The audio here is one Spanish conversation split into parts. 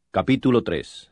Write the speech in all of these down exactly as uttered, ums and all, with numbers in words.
Capítulo tres.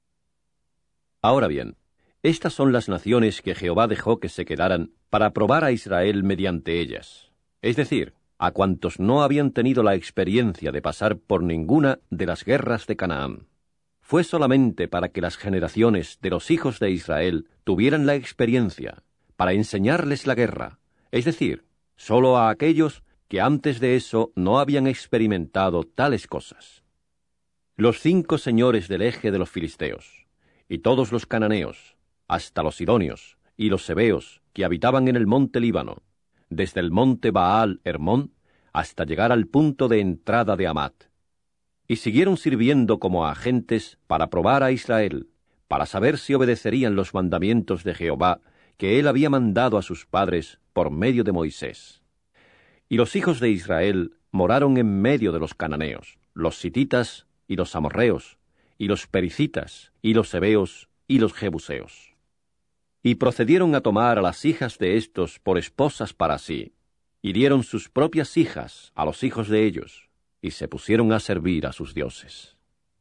Ahora bien, estas son las naciones que Jehová dejó que se quedaran para probar a Israel mediante ellas, es decir, a cuantos no habían tenido la experiencia de pasar por ninguna de las guerras de Canaán. Fue solamente para que las generaciones de los hijos de Israel tuvieran la experiencia, para enseñarles la guerra, es decir, solo a aquellos que antes de eso no habían experimentado tales cosas. Los cinco señores del eje de los filisteos, y todos los cananeos, hasta los sidonios, y los sebeos, que habitaban en el monte Líbano, desde el monte Baal Hermón, hasta llegar al punto de entrada de Amat. Y siguieron sirviendo como agentes para probar a Israel, para saber si obedecerían los mandamientos de Jehová, que él había mandado a sus padres por medio de Moisés. Y los hijos de Israel moraron en medio de los cananeos, los sititas, y los amorreos, y los pericitas, y los heveos, y los jebuseos. Y procedieron a tomar a las hijas de éstos por esposas para sí, y dieron sus propias hijas a los hijos de ellos, y se pusieron a servir a sus dioses.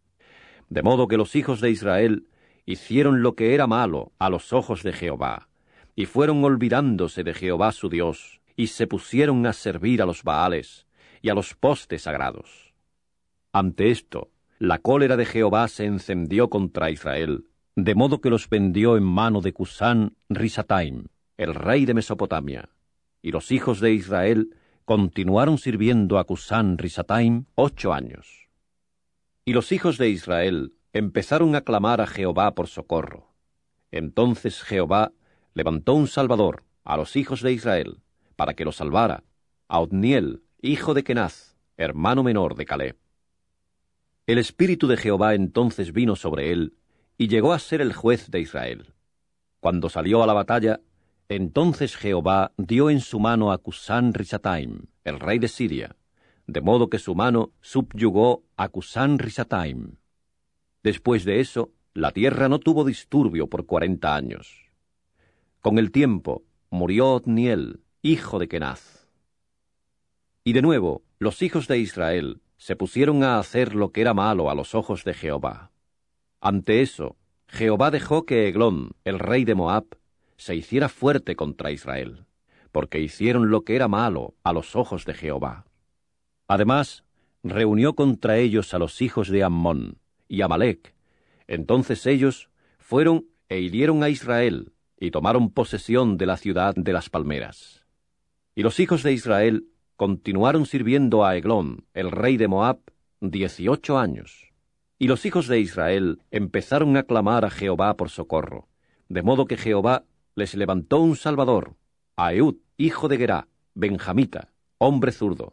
De modo que los hijos de Israel hicieron lo que era malo a los ojos de Jehová, y fueron olvidándose de Jehová su Dios, y se pusieron a servir a los Baales, y a los postes sagrados. Ante esto, la cólera de Jehová se encendió contra Israel, de modo que los vendió en mano de Cusán Risataim, el rey de Mesopotamia. Y los hijos de Israel continuaron sirviendo a Cusán Risataim ocho años. Y los hijos de Israel empezaron a clamar a Jehová por socorro. Entonces Jehová levantó un salvador a los hijos de Israel, para que los salvara, a Otniel, hijo de Kenaz, hermano menor de Caleb. El espíritu de Jehová entonces vino sobre él, y llegó a ser el juez de Israel. Cuando salió a la batalla, entonces Jehová dio en su mano a Cusán Risataim, el rey de Siria, de modo que su mano subyugó a Cusán Risataim. Después de eso, la tierra no tuvo disturbio por cuarenta años. Con el tiempo, murió Otniel, hijo de Kenaz. Y de nuevo, los hijos de Israel se pusieron a hacer lo que era malo a los ojos de Jehová. Ante eso, Jehová dejó que Eglón, el rey de Moab, se hiciera fuerte contra Israel, porque hicieron lo que era malo a los ojos de Jehová. Además, reunió contra ellos a los hijos de Ammón y Amalec. Entonces ellos fueron e hirieron a Israel, y tomaron posesión de la ciudad de las palmeras. Y los hijos de Israel continuaron sirviendo a Eglón, el rey de Moab, dieciocho años. Y los hijos de Israel empezaron a clamar a Jehová por socorro, de modo que Jehová les levantó un salvador, a Ehud, hijo de Gerá, benjamita, hombre zurdo.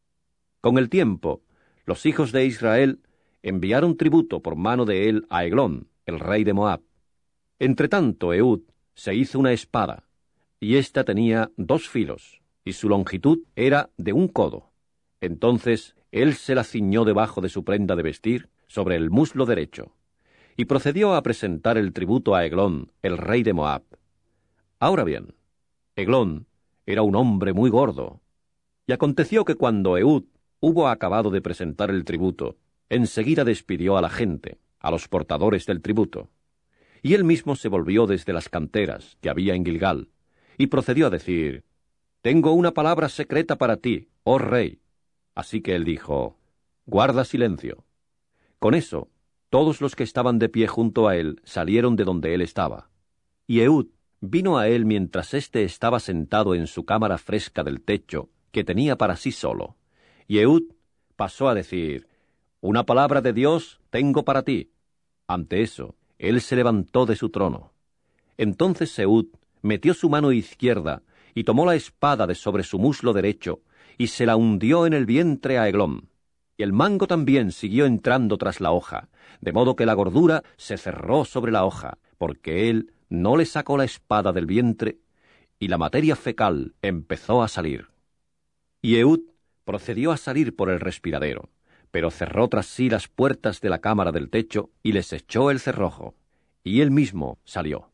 Con el tiempo, los hijos de Israel enviaron tributo por mano de él a Eglón, el rey de Moab. Entretanto, Ehud se hizo una espada, y ésta tenía dos filos, y su longitud era de un codo. Entonces él se la ciñó debajo de su prenda de vestir, sobre el muslo derecho, y procedió a presentar el tributo a Eglón, el rey de Moab. Ahora bien, Eglón era un hombre muy gordo, y aconteció que cuando Ehud hubo acabado de presentar el tributo, enseguida despidió a la gente, a los portadores del tributo, y él mismo se volvió desde las canteras que había en Gilgal, y procedió a decir: «Tengo una palabra secreta para ti, oh rey». Así que él dijo: «Guarda silencio». Con eso, todos los que estaban de pie junto a él salieron de donde él estaba. Y Ehud vino a él mientras éste estaba sentado en su cámara fresca del techo, que tenía para sí solo. Y Ehud pasó a decir: «Una palabra de Dios tengo para ti». Ante eso, él se levantó de su trono. Entonces Ehud metió su mano izquierda y tomó la espada de sobre su muslo derecho, y se la hundió en el vientre a Eglón. Y el mango también siguió entrando tras la hoja, de modo que la gordura se cerró sobre la hoja, porque él no le sacó la espada del vientre, y la materia fecal empezó a salir. Y Ehud procedió a salir por el respiradero, pero cerró tras sí las puertas de la cámara del techo, y les echó el cerrojo, y él mismo salió.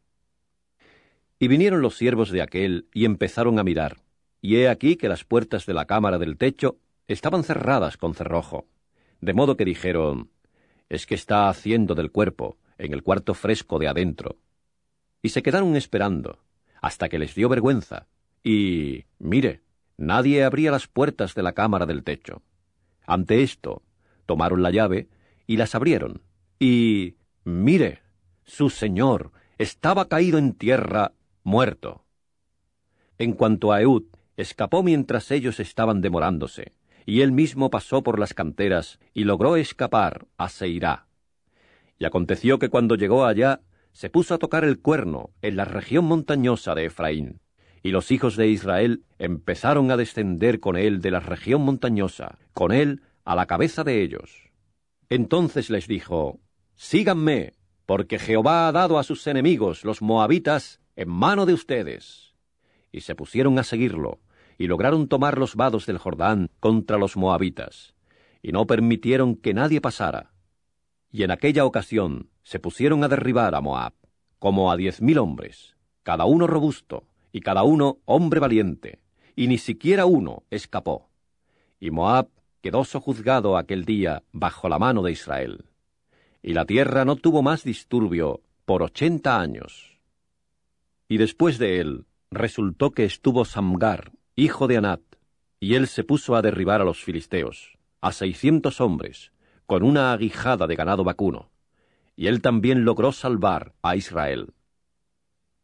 Y vinieron los siervos de aquél, y empezaron a mirar, y he aquí que las puertas de la cámara del techo estaban cerradas con cerrojo, de modo que dijeron: es que está haciendo del cuerpo en el cuarto fresco de adentro. Y se quedaron esperando, hasta que les dio vergüenza, y, mire, nadie abría las puertas de la cámara del techo. Ante esto, tomaron la llave y las abrieron, y, mire, su señor estaba caído en tierra, muerto. En cuanto a Ehud, escapó mientras ellos estaban demorándose, y él mismo pasó por las canteras y logró escapar a Seirá. Y aconteció que cuando llegó allá, se puso a tocar el cuerno en la región montañosa de Efraín, y los hijos de Israel empezaron a descender con él de la región montañosa, con él a la cabeza de ellos. Entonces les dijo, síganme, porque Jehová ha dado a sus enemigos, los moabitas, en mano de ustedes. Y se pusieron a seguirlo, y lograron tomar los vados del Jordán contra los moabitas, y no permitieron que nadie pasara. Y en aquella ocasión se pusieron a derribar a Moab, como a diez mil hombres, cada uno robusto, y cada uno hombre valiente, y ni siquiera uno escapó. Y Moab quedó sojuzgado aquel día bajo la mano de Israel. Y la tierra no tuvo más disturbio por ochenta años. Y después de él resultó que estuvo Samgar, hijo de Anat, y él se puso a derribar a los filisteos, a seiscientos hombres, con una aguijada de ganado vacuno, y él también logró salvar a Israel.